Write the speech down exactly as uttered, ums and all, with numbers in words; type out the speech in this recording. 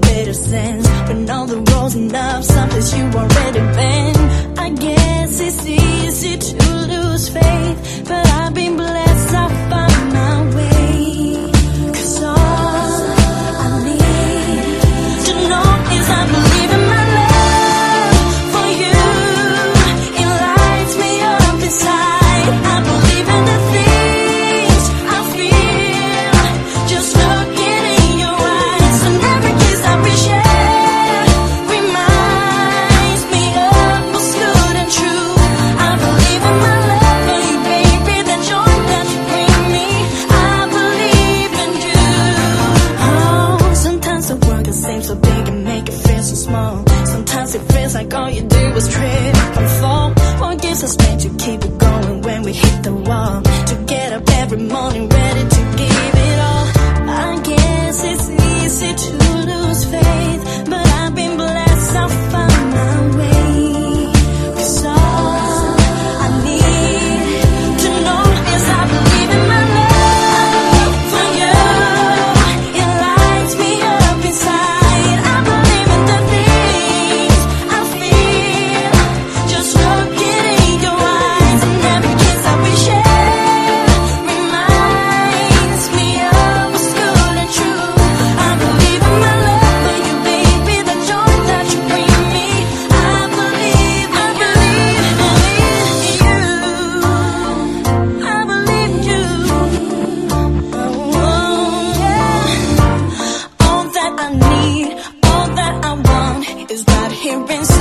better sense. When all the roads and up, someplace you already been. I guess it's easy to lose faith, but I've been blessed, I found my way. Cause all I need to know is I believe in my love for you. It lights me up inside. I believe in the things I feel, just looking in your eyes. And every kiss that we share reminds me of what's good and true. I believe in my love for you, baby, the joy that you bring me. I believe in you. Oh, sometimes the world can seem so big and make it feel so small. Sometimes it feels like all you do is trip and fall. What gives us strength to keep it going when we hit the wall? To get up every morning ready to give it all. I guess it's easy to lose faith, but I've been blessed, I found my way. Cause all I need to know is I believe in my love for you. It lights me up inside. I believe in the things I feel, just looking in your eyes. And every kiss that we share reminds me of what's good and true. I believe in my love for you, baby, the joy that you bring me. I believe, I believe, believe in you. I believe you. Oh, yeah. All that I need, all that I want is right here inside.